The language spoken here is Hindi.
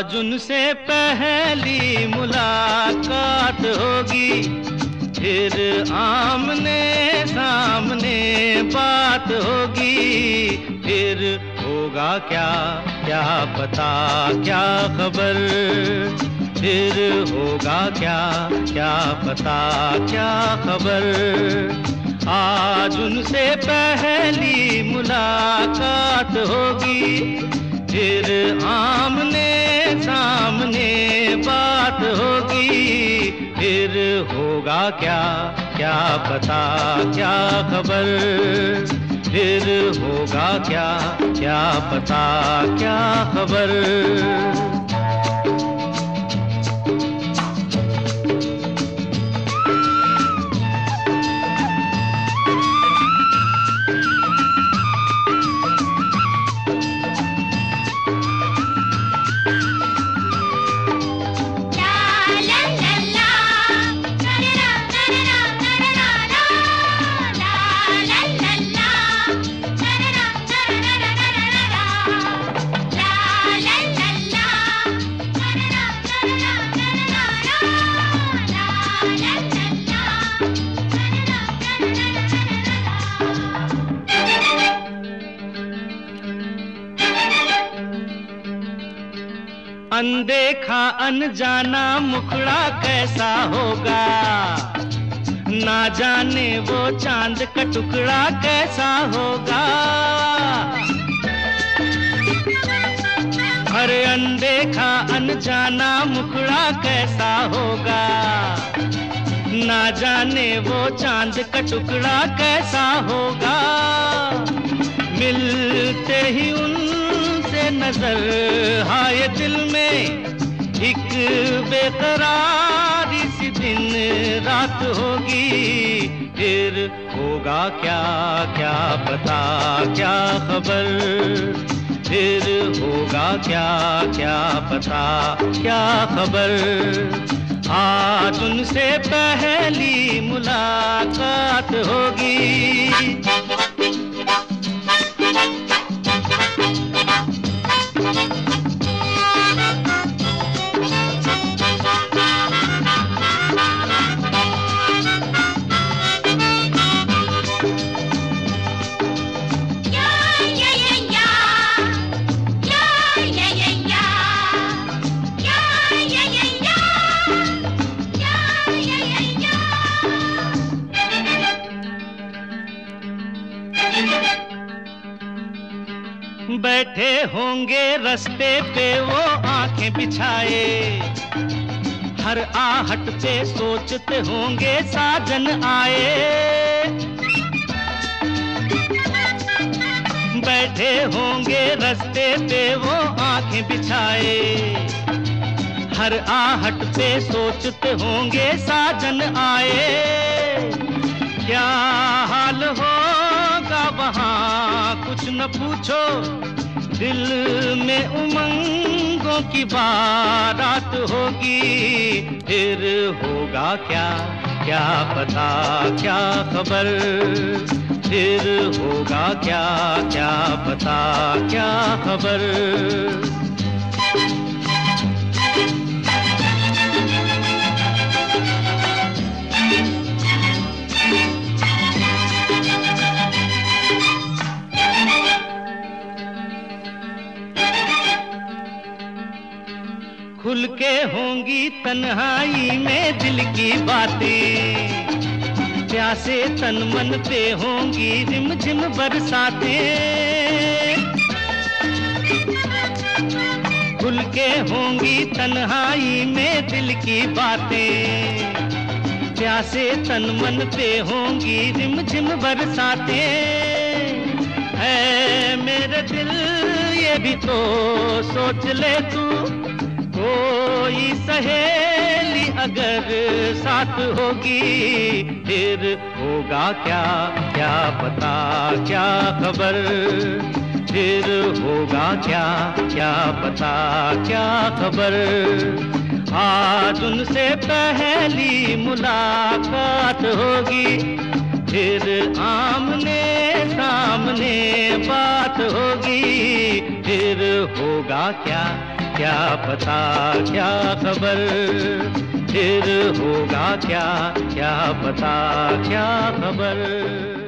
आज उनसे पहली मुलाकात होगी, फिर आमने सामने बात होगी। फिर होगा क्या क्या पता क्या खबर, फिर होगा क्या क्या पता क्या खबर। आज उनसे पहली मुलाकात होगी, फिर आमने सामने बात होगी। फिर होगा क्या क्या पता क्या खबर, फिर होगा क्या क्या पता क्या खबर। अनदेखा अनजाना मुखड़ा कैसा होगा, ना जाने वो चांद का टुकड़ा कैसा होगा। अरे अनदेखा अनजाना मुखड़ा कैसा होगा, ना जाने वो चांद का टुकड़ा कैसा होगा। मिलते ही उनसे नजर आए दिल में एक बेकरारी सी दिन रात होगी। फिर होगा क्या क्या पता क्या खबर, फिर होगा क्या क्या पता क्या खबर। आज उनसे पहली मुलाकात होगी। बैठे होंगे रास्ते पे वो आंखें बिछाए, हर आहट पे सोचते होंगे साजन आए। बैठे होंगे रास्ते पे वो आंखें बिछाए, हर आहट पे सोचते होंगे साजन आए। क्या हाल होगा वहाँ कुछ न पूछो, दिल में उमंगों की बारात होगी। फिर होगा क्या क्या पता क्या खबर, फिर होगा क्या क्या पता क्या खबर। खुल के होंगी तन्हाई में दिल की बातें, प्यासे तन मन पे होंगी रिमझिम बरसातें। खुल के होंगी तन्हाई में दिल की बातें, प्यासे तन मन पे होंगी रिमझिम बरसातें। है मेरे दिल ये भी तो सोच ले तू, कोई सहेली अगर साथ होगी। फिर होगा क्या क्या पता क्या खबर, फिर होगा क्या क्या पता क्या खबर। आज उनसे पहली मुलाकात होगी, फिर आमने सामने बात होगी। फिर होगा क्या क्या पता क्या खबर, फिर होगा क्या, क्या पता क्या खबर।